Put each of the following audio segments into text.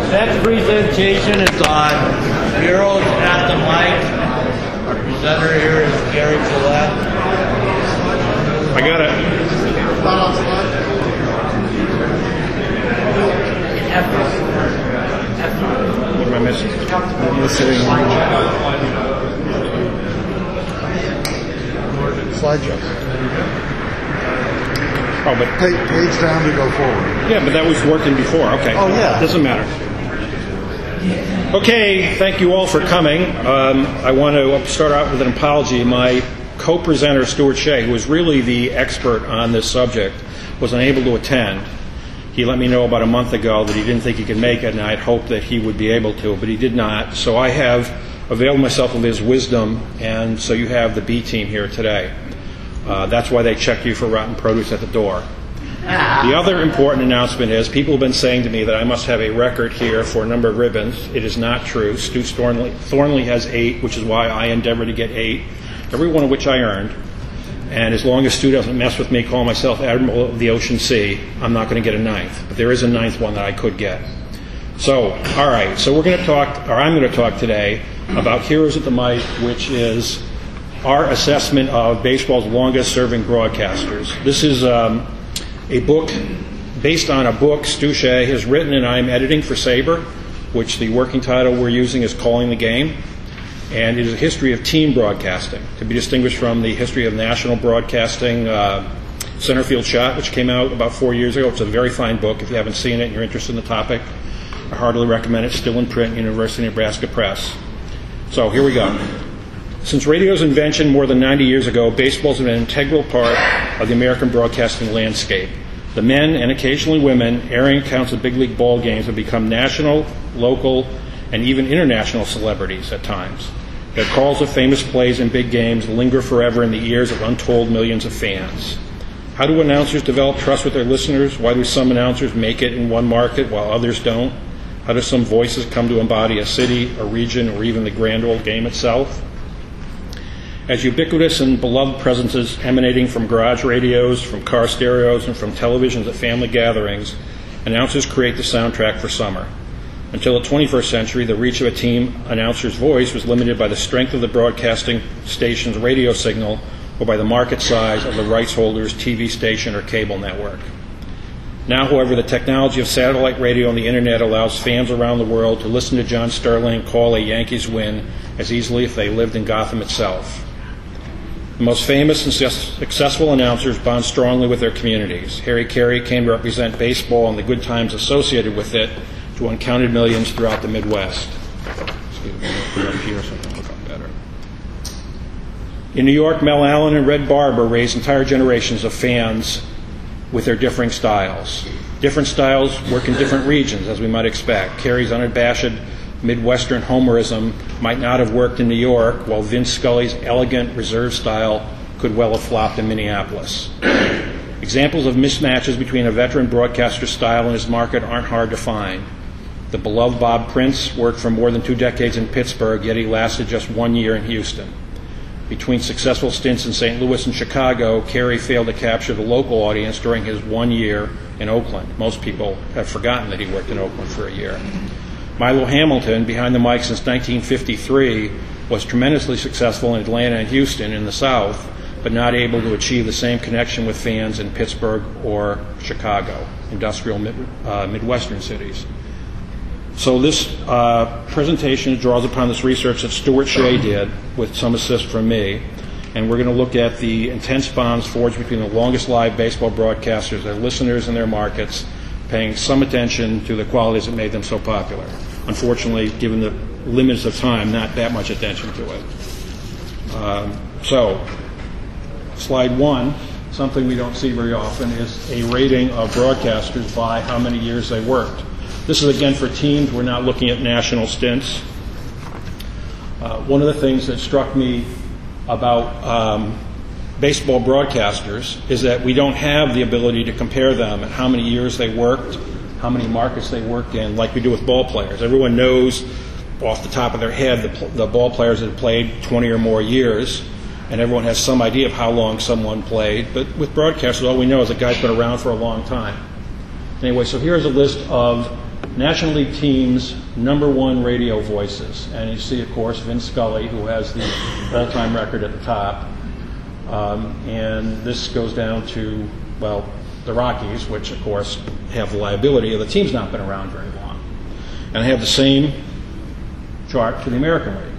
Next presentation is on Heroes at the Mic. Our presenter here is Gary Gillette. I got it. What am I missing? Slideshow. Oh, but Page down to go forward. yeah, but that was working before. Okay. Oh, yeah. Doesn't matter. Okay, thank you all for coming. I want to start out with an apology. My co-presenter, Stuart Shea, who is really the expert on this subject, was unable to attend. He let me know about a month ago that he didn't think he could make it, and I'd hoped that he would be able to, but he did not. So I have availed myself of his wisdom, and so you have the B team here today. That's why they check you for rotten produce at the door. The other important announcement is people have been saying to me that I must have a record here for a number of ribbons. It is not true. Stu Thornley has 8, which is why I endeavored to get 8, every one of which I earned. And as long as Stu doesn't mess with me, call myself Admiral of the Ocean Sea, I'm not going to get a 9th. But there is a 9th one that I could get. So, all right. So I'm going to talk today about Heroes at the Mic, which is our assessment of baseball's longest-serving broadcasters. This is a book based on a book Stu Shea has written, and I'm editing for SABR, which the working title we're using is Calling the Game. And it is a history of team broadcasting, to be distinguished from the history of national broadcasting, Centerfield Shot, which came out about 4 years ago. It's a very fine book. If you haven't seen it and you're interested in the topic, I heartily recommend it. Still in print, University of Nebraska Press. So here we go. Since radio's invention more than 90 years ago, baseball has been an integral part of the American broadcasting landscape. The men, and occasionally women, airing accounts of big league ball games have become national, local, and even international celebrities at times. Their calls of famous plays and big games linger forever in the ears of untold millions of fans. How do announcers develop trust with their listeners? Why do some announcers make it in one market while others don't? How do some voices come to embody a city, a region, or even the grand old game itself? As ubiquitous and beloved presences emanating from garage radios, from car stereos, and from televisions at family gatherings, announcers create the soundtrack for summer. Until the 21st century, the reach of a team announcer's voice was limited by the strength of the broadcasting station's radio signal or by the market size of the rights holder's TV station or cable network. Now, however, the technology of satellite radio and the internet allows fans around the world to listen to John Sterling call a Yankees win as easily if they lived in Gotham itself. The most famous and successful announcers bond strongly with their communities. Harry Carey came to represent baseball and the good times associated with it to uncounted millions throughout the Midwest. Excuse me, put it up here so I can look up better. In New York, Mel Allen and Red Barber raised entire generations of fans with their differing styles. Different styles work in different regions, as we might expect. Carey's unabashed Midwestern homerism might not have worked in New York, while Vince Scully's elegant, reserved style could well have flopped in Minneapolis. Examples of mismatches between a veteran broadcaster's style and his market aren't hard to find. The beloved Bob Prince worked for more than 2 decades in Pittsburgh, yet he lasted just 1 year in Houston. Between successful stints in St. Louis and Chicago, Carey failed to capture the local audience during his 1 year in Oakland. Most people have forgotten that he worked in Oakland for a year. Milo Hamilton, behind the mic since 1953, was tremendously successful in Atlanta and Houston in the South, but not able to achieve the same connection with fans in Pittsburgh or Chicago, industrial Midwestern cities. So this presentation draws upon this research that Stuart Shea did with some assist from me, and we're going to look at the intense bonds forged between the longest live baseball broadcasters, their listeners, and their markets, paying some attention to the qualities that made them so popular. Unfortunately, given the limits of time, not that much attention to it. So, slide 1, something we don't see very often, is a rating of broadcasters by how many years they worked. This is, again, for teams. We're not looking at national stints. One of the things that struck me about baseball broadcasters is that we don't have the ability to compare them and how many years they worked, how many markets they worked in, like we do with ball players. Everyone knows off the top of their head the ball players that have played 20 or more years, and everyone has some idea of how long someone played. But with broadcasters, all we know is the guy's been around for a long time. Anyway, so here's a list of National League teams' #1 radio voices. And you see, of course, Vin Scully, who has the all-time record at the top. And this goes down to, well, the Rockies, which, of course, have the liability of the team's not been around very long. And I have the same chart for the American League.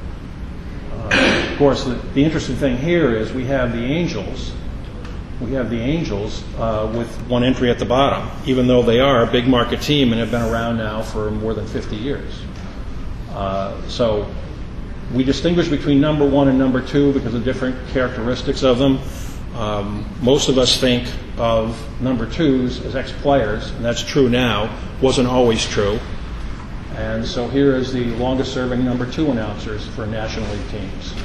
Of course, the interesting thing here is we have the Angels. We have the Angels with one entry at the bottom, even though they are a big market team and have been around now for more than 50 years. So we distinguish between #1 and #2 because of different characteristics of them. Most of us think of #2s as ex-players, and that's true now. Wasn't always true. And so here is the longest-serving #2 announcers for National League teams.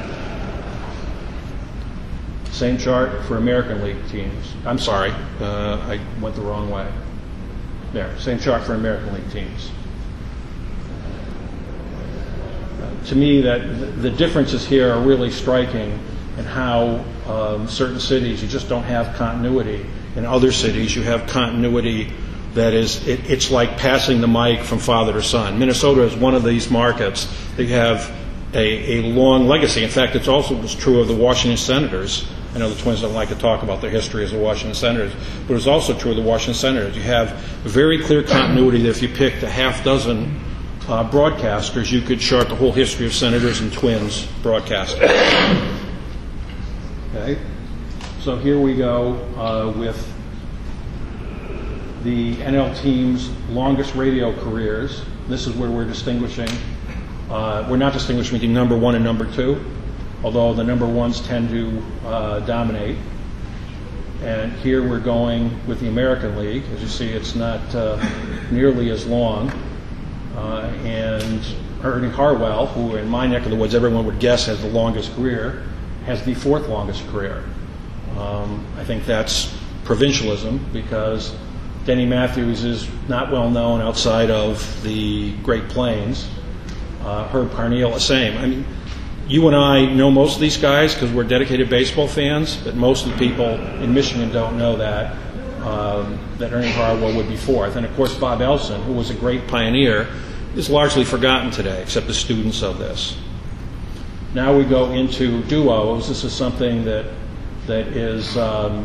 Same chart for American League teams. I'm sorry, I went the wrong way. There, same chart for American League teams. To me, that the differences here are really striking in how certain cities, you just don't have continuity. In other cities, you have continuity that is, it's like passing the mic from father to son. Minnesota is one of these markets. They have a long legacy. In fact, it's also true of the Washington Senators. I know the Twins don't like to talk about their history as the Washington Senators, but it's also true of the Washington Senators. You have a very clear continuity that if you picked a half dozen broadcasters, you could chart the whole history of Senators and Twins broadcasting. Okay, so here we go with the NL team's longest radio careers. This is where we're distinguishing. We're not distinguishing between #1 and #2, although the #1s tend to dominate. And here we're going with the American League. As you see, it's not nearly as long. And Ernie Harwell, who in my neck of the woods everyone would guess has the longest career, has the 4th longest career. I think that's provincialism because Denny Matthews is not well known outside of the Great Plains. Herb Carneal, the same. I mean, you and I know most of these guys because we're dedicated baseball fans, but most of the people in Michigan don't know that Ernie Harwell would be 4th. And of course, Bob Elson, who was a great pioneer, is largely forgotten today, except the students of this. Now we go into duos. This is something that is,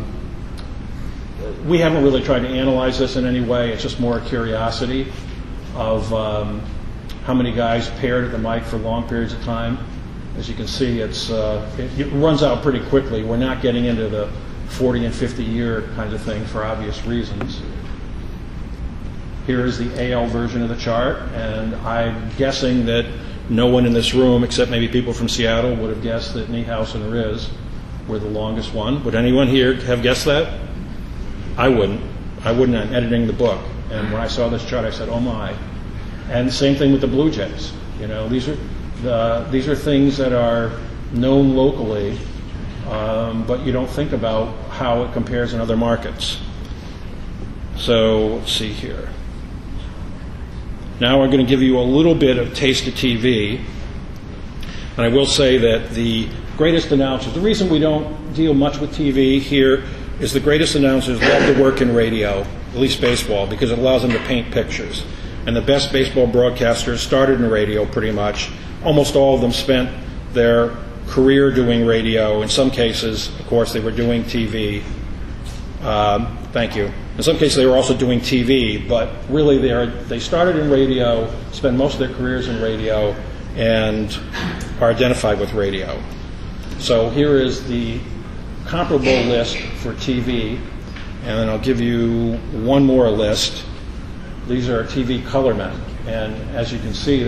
we haven't really tried to analyze this in any way. It's just more a curiosity of how many guys paired at the mic for long periods of time. As you can see, it runs out pretty quickly. We're not getting into the 40 and 50 year kind of thing for obvious reasons. Here is the AL version of the chart, and I'm guessing that no one in this room, except maybe people from Seattle, would have guessed that Niehaus and Riz were the longest one. Would anyone here have guessed that? I wouldn't. I'm editing the book, and when I saw this chart, I said, "Oh my!" And same thing with the Blue Jays. You know, these are things that are known locally, but you don't think about how it compares in other markets. So let's see here. Now I'm going to give you a little bit of taste of TV, and I will say that the greatest announcers, the reason we don't deal much with TV here is the greatest announcers love to work in radio, at least baseball, because it allows them to paint pictures. And the best baseball broadcasters started in radio pretty much. Almost all of them spent their career doing radio. In some cases, of course, they were doing TV. Thank you. In some cases, they were also doing TV, but really they started in radio, spent most of their careers in radio, and are identified with radio. So here is the comparable list for TV, and then I'll give you one more list. These are TV colormen, and as you can see,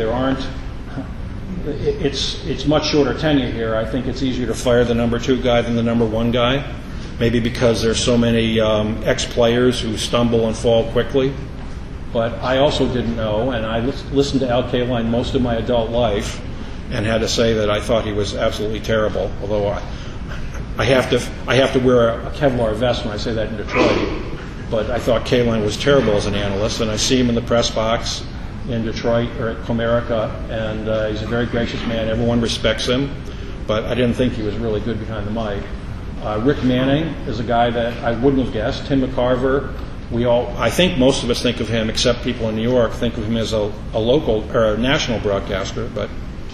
it's much shorter tenure here. I think it's easier to fire the #2 guy than the #1 guy. Maybe because there's so many ex-players who stumble and fall quickly. But I also didn't know, and I listened to Al Kaline most of my adult life and had to say that I thought he was absolutely terrible, although I have to wear a Kevlar vest when I say that in Detroit. But I thought Kaline was terrible as an analyst, and I see him in the press box in Detroit or at Comerica, and he's a very gracious man. Everyone respects him, but I didn't think he was really good behind the mic. Rick Manning is a guy that I wouldn't have guessed. Tim McCarver, I think most of us think of him, except people in New York, think of him as a local or a national broadcaster. But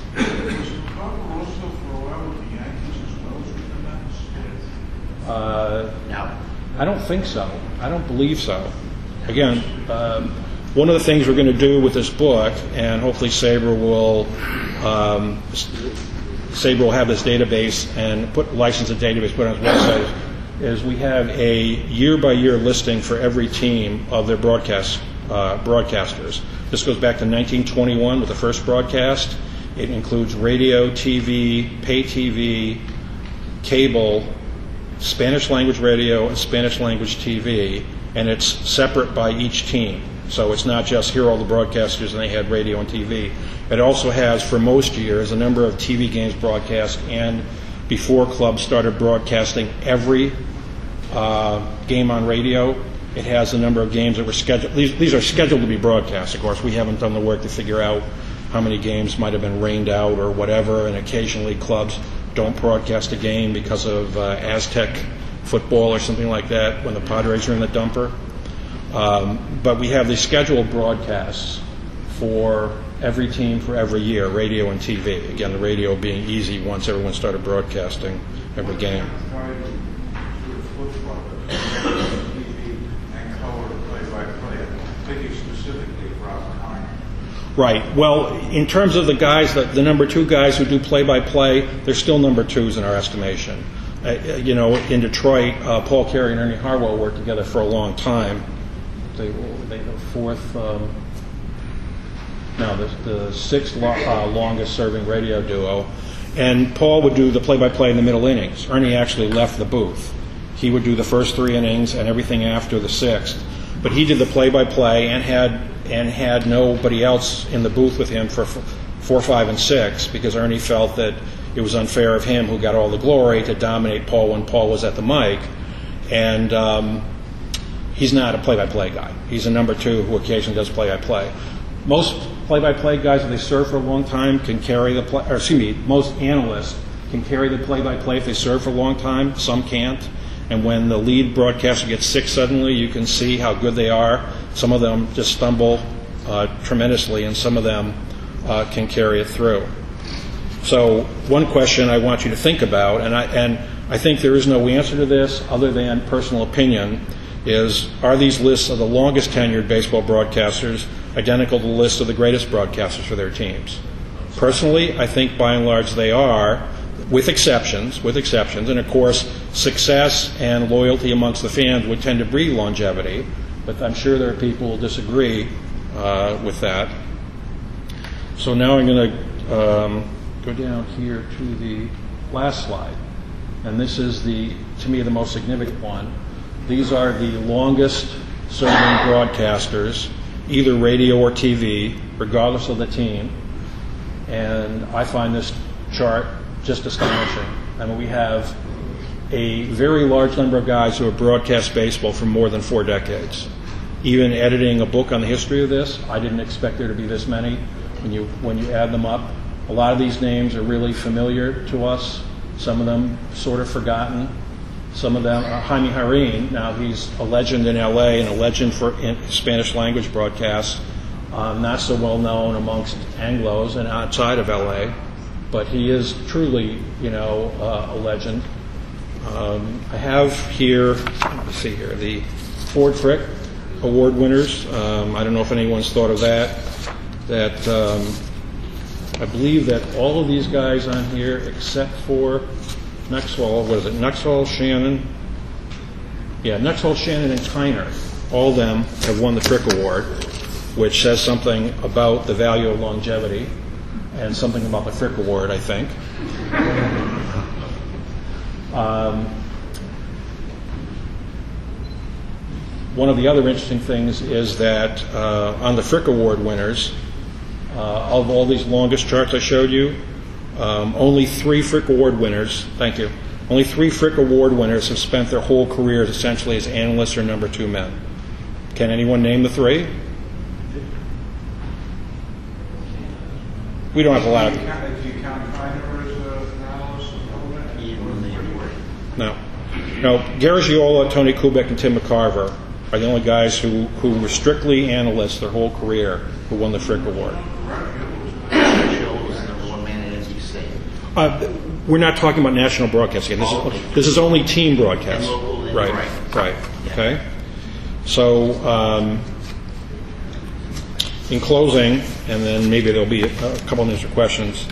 No. I don't think so. I don't believe so. Again, one of the things we're going to do with this book, and hopefully Sabre will have this database and license a database, put it on his website, is we have a year-by-year listing for every team of their broadcasters. This goes back to 1921 with the first broadcast. It includes radio, TV, pay TV, cable, Spanish language radio, and Spanish language TV, and it's separate by each team. So it's not just here are all the broadcasters and they had radio and TV. It also has, for most years, a number of TV games broadcast, and before clubs started broadcasting every game on radio, it has a number of games that were scheduled. These are scheduled to be broadcast, of course. We haven't done the work to figure out how many games might have been rained out or whatever, and occasionally clubs don't broadcast a game because of Aztec football or something like that when the Padres are in the dumper. But we have these scheduled broadcasts for every team for every year, radio and TV. Again, the radio being easy once everyone started broadcasting every game. Right. Well, in terms of the guys, the number two guys who do play-by-play, they're still number twos in our estimation. In Detroit, Paul Carey and Ernie Harwell worked together for a long time. They the fourth, the sixth longest-serving radio duo. And Paul would do the play-by-play in the middle innings. Ernie actually left the booth. He would do the first 3 innings and everything after the sixth. But he did the play-by-play and had nobody else in the booth with him for 4, 5, and 6 because Ernie felt that it was unfair of him, who got all the glory, to dominate Paul when Paul was at the mic. And he's not a play-by-play guy. He's a number two who occasionally does play-by-play. Most play-by-play guys, if they serve for a long time, can carry the play. Or excuse me, most analysts can carry the play-by-play if they serve for a long time. Some can't. And when the lead broadcaster gets sick suddenly, you can see how good they are. Some of them just stumble tremendously, and some of them can carry it through. So one question I want you to think about, and I think there is no answer to this other than personal opinion, is are these lists of the longest tenured baseball broadcasters identical to the list of the greatest broadcasters for their teams? Personally, I think by and large they are, with exceptions, and of course success and loyalty amongst the fans would tend to breed longevity, but I'm sure there are people who disagree with that. So now I'm going to go down here to the last slide, and this is to me the most significant one. These are the longest serving broadcasters, either radio or TV, regardless of the team, and I find this chart just astonishing. I mean, we have a very large number of guys who have broadcast baseball for more than 4 decades. Even editing a book on the history of this, I didn't expect there to be this many. When you add them up, a lot of these names are really familiar to us. Some of them sort of forgotten. Some of them, Jaime Jarrín, now he's a legend in L.A. and a legend in Spanish language broadcasts, not so well known amongst Anglos and outside of L.A., but he is truly, a legend. I have here, let me see here, the Ford Frick Award winners. I don't know if anyone's thought of that. I believe that all of these guys on here, except for Nuxhall, Nuxhall, Shannon? Yeah, Nuxhall, Shannon, and Kiner. All of them have won the Frick Award, which says something about the value of longevity and something about the Frick Award, I think. One of the other interesting things is that on the Frick Award winners, of all these longest charts I showed you, only 3 Frick Award winners, thank you, only 3 Frick Award winners have spent their whole careers essentially as analysts or number 2 men. Can anyone name the 3? We don't have a lot of... Do you count Kiner as an analyst? No. Garagiola, Tony Kubek, and Tim McCarver are the only guys who were strictly analysts their whole career who won the Frick Award. We're not talking about national broadcasting. This is only team broadcast. Right. Okay. So, in closing, and then maybe there'll be a couple of minutes for questions.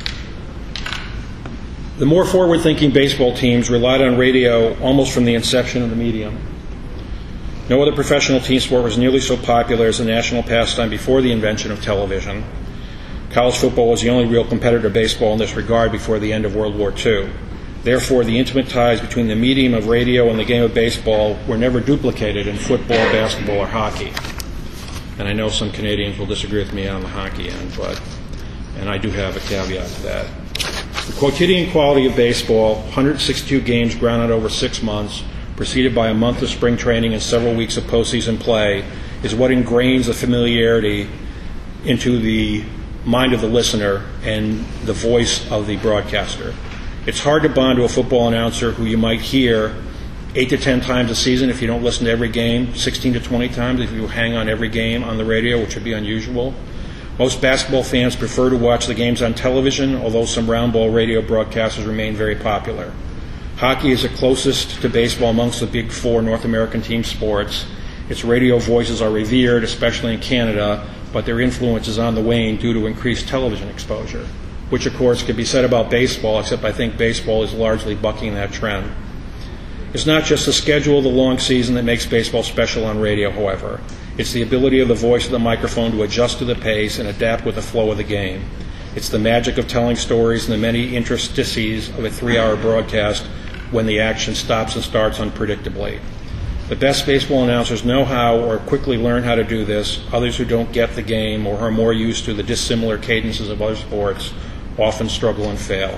The more forward-thinking baseball teams relied on radio almost from the inception of the medium. No other professional team sport was nearly so popular as a national pastime before the invention of television. College football was the only real competitor to baseball in this regard before the end of World War II. Therefore, the intimate ties between the medium of radio and the game of baseball were never duplicated in football, basketball, or hockey. And I know some Canadians will disagree with me on the hockey end, and I do have a caveat to that. The quotidian quality of baseball, 162 games ground out over 6 months, preceded by a month of spring training and several weeks of postseason play, is what ingrains the familiarity into the mind of the listener and the voice of the broadcaster. It's hard to bond to a football announcer who you might hear 8 to 10 times a season if you don't listen to every game, 16 to 20 times if you hang on every game on the radio, which would be unusual. Most basketball fans prefer to watch the games on television, although some round ball radio broadcasters remain very popular. Hockey is the closest to baseball amongst the big four North American team sports. Its radio voices are revered, especially in Canada, but their influence is on the wane due to increased television exposure, which of course could be said about baseball, except I think baseball is largely bucking that trend. It's not just the schedule of the long season that makes baseball special on radio, however. It's the ability of the voice of the microphone to adjust to the pace and adapt with the flow of the game. It's the magic of telling stories and the many interstices of a 3-hour broadcast when the action stops and starts unpredictably. The best baseball announcers know how or quickly learn how to do this. Others who don't get the game or are more used to the dissimilar cadences of other sports often struggle and fail.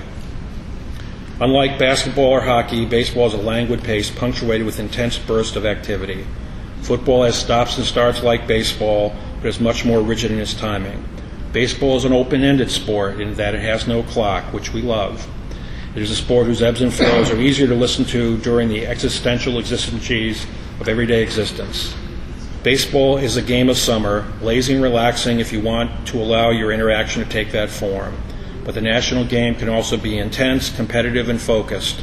Unlike basketball or hockey, baseball is a languid pace punctuated with intense bursts of activity. Football has stops and starts like baseball, but is much more rigid in its timing. Baseball is an open-ended sport in that it has no clock, which we love. It is a sport whose ebbs and flows are easier to listen to during the existential exigencies of everyday existence. Baseball is a game of summer, lazy and relaxing if you want to allow your interaction to take that form. But the national game can also be intense, competitive, and focused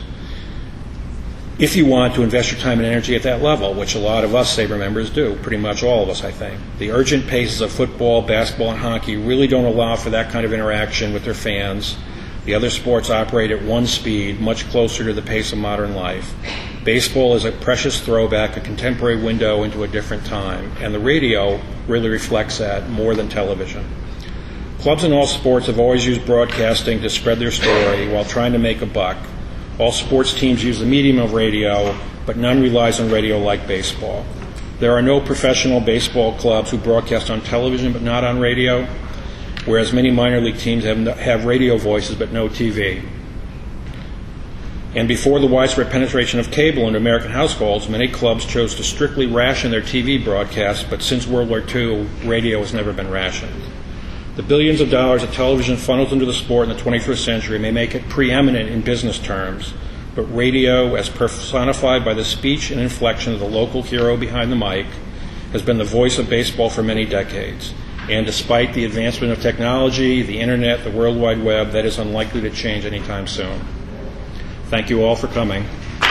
if you want to invest your time and energy at that level, which a lot of us Sabre members do, pretty much all of us, I think. The urgent paces of football, basketball, and hockey really don't allow for that kind of interaction with their fans. The other sports operate at one speed, much closer to the pace of modern life. Baseball is a precious throwback, a contemporary window into a different time, and the radio really reflects that more than television. Clubs in all sports have always used broadcasting to spread their story while trying to make a buck. All sports teams use the medium of radio, but none relies on radio like baseball. There are no professional baseball clubs who broadcast on television but not on radio, whereas many minor league teams have radio voices but no TV. And before the widespread penetration of cable into American households, many clubs chose to strictly ration their TV broadcasts, but since World War II, radio has never been rationed. The billions of dollars that television funnels into the sport in the 21st century may make it preeminent in business terms, but radio, as personified by the speech and inflection of the local hero behind the mic, has been the voice of baseball for many decades. And despite the advancement of technology, the internet, the World Wide Web, that is unlikely to change anytime soon. Thank you all for coming.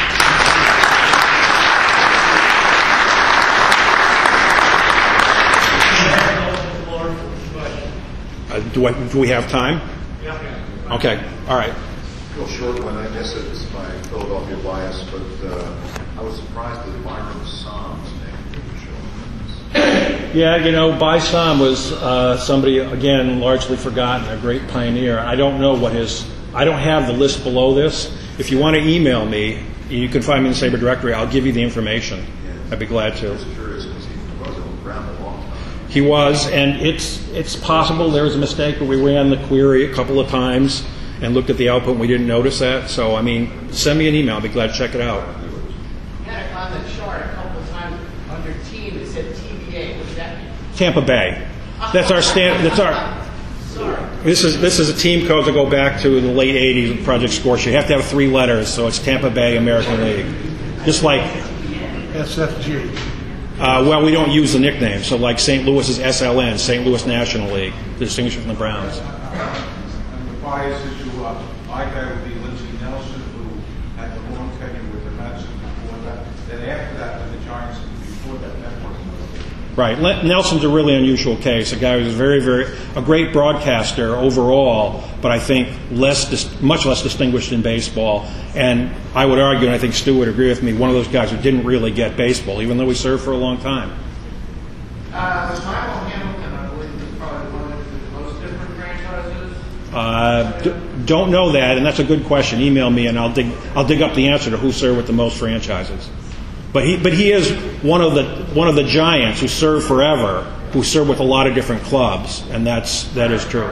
Do we have time? Yeah. Okay. All right. Real short one. I guess it's my Philadelphia bias, but I was surprised that Byron Som's name didn't show up. Yeah, By Som was somebody, again, largely forgotten, a great pioneer. I don't know I don't have the list below this. If you want to email me, you can find me in the Sabre directory. I'll give you the information. I'd be glad to. I was curious because he wasn't around a long time. He was, and it's possible there was a mistake, but we ran the query a couple of times and looked at the output and we didn't notice that. So, send me an email. I'll be glad to check it out. You had it on the chart a couple of times under team. It said TBA. What does that mean? Tampa Bay. That's our Sorry. This is a team code to go back to the late 80s with Project Scorch. You have to have 3 letters, so it's Tampa Bay American League. Just like SFG. Well, we don't use the nickname. So like St. Louis is SLN, St. Louis National League, to distinguish it from the Browns. And the bias issue, my guy would be Lindsey Nelson, who had the long tenure with the Mets and before that. Then after that, with the Giants, and before that, network. Right. Nelson's a really unusual case. A guy who was a great broadcaster overall, but I think much less distinguished in baseball. And I would argue, and I think Stu would agree with me, one of those guys who didn't really get baseball, even though he served for a long time. Was Michael Hamilton, I believe, was probably one of the most different franchises? Don't know that, and that's a good question. Email me, and I'll dig up the answer to who served with the most franchises. But he is one of the giants who served forever, who served with a lot of different clubs, and that is true.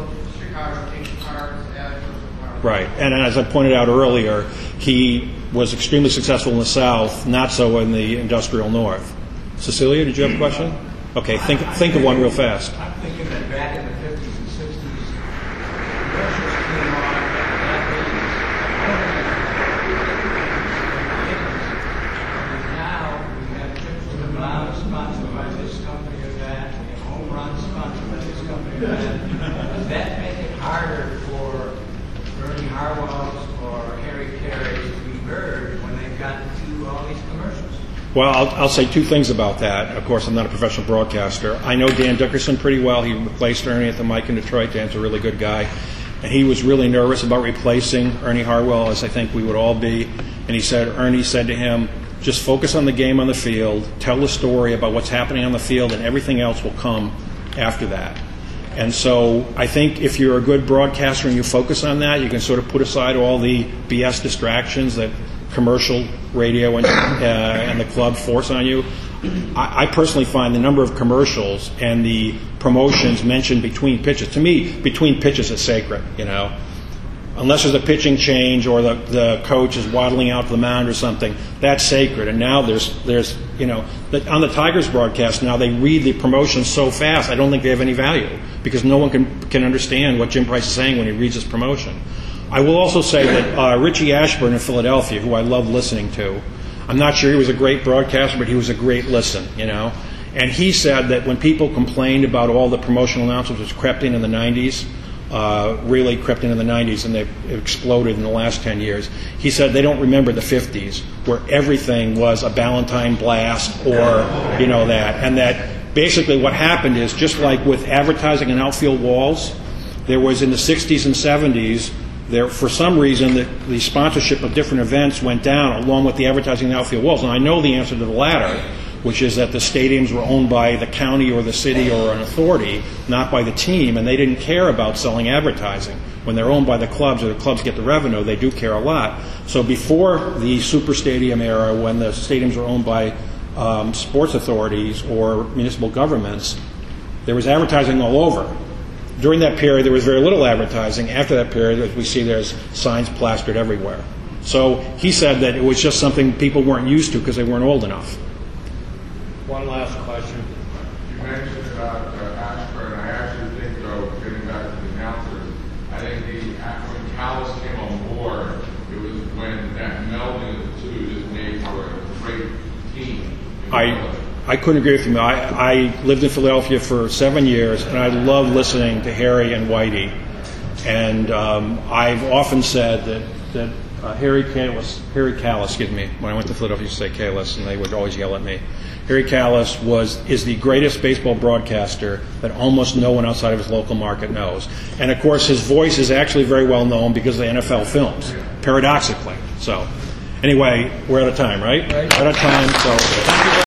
Right, and as I pointed out earlier, he was extremely successful in the South, not so in the industrial North. Cecilia, did you have a question? Okay, think of one real fast. I'm thinking that back in the 50s and 60s, commercials came on and now we have trips to the Browns sponsored by this company or that, we have home runs sponsored by this company or that. Does that make it harder for Ernie Harwell's or Harry Caray's to be heard when they've gotten to all these commercials? Well, I'll say two things about that. Of course, I'm not a professional broadcaster. I know Dan Dickerson pretty well. He replaced Ernie at the mic in Detroit. Dan's a really good guy. And he was really nervous about replacing Ernie Harwell, as I think we would all be. And Ernie said to him, just focus on the game on the field, tell the story about what's happening on the field, and everything else will come after that. And so I think if you're a good broadcaster and you focus on that, you can sort of put aside all the BS distractions that commercial radio and the club force on you. I personally find the number of commercials and the promotions mentioned between pitches, to me, between pitches is sacred, Unless there's a pitching change or the coach is waddling out to the mound or something, that's sacred. And now there's on the Tigers broadcast now they read the promotions so fast I don't think they have any value because no one can understand what Jim Price is saying when he reads this promotion. I will also say that Richie Ashburn in Philadelphia, who I love listening to, I'm not sure he was a great broadcaster, but he was a great listen, And he said that when people complained about all the promotional announcements which crept in the 90s, really crept in the 90s, and they've exploded in the last 10 years, he said they don't remember the 50s, where everything was a Ballantine blast or, that. And that basically what happened is, just like with advertising on outfield walls, there was in the 60s and 70s, for some reason, the sponsorship of different events went down along with the advertising in the outfield walls. And I know the answer to the latter, which is that the stadiums were owned by the county or the city or an authority, not by the team, and they didn't care about selling advertising. When they're owned by the clubs or the clubs get the revenue, they do care a lot. So before the super stadium era, when the stadiums were owned by sports authorities or municipal governments, there was advertising all over. During that period, there was very little advertising. After that period, as we see, there's signs plastered everywhere. So he said that it was just something people weren't used to because they weren't old enough. One last question. You mentioned about Ashburn. I actually think, though, getting back to the announcers, I think when Callis came on board, it was when that melding of the two just made for a great team. I couldn't agree with you. I lived in Philadelphia for 7 years, and I loved listening to Harry and Whitey. And I've often said that Harry Kalas, when I went to Philadelphia, I used to say Kalas, and they would always yell at me. Harry Kalas is the greatest baseball broadcaster that almost no one outside of his local market knows. And, of course, his voice is actually very well known because of the NFL films, paradoxically. So, anyway, we're out of time, right? We're out of time, so thank you.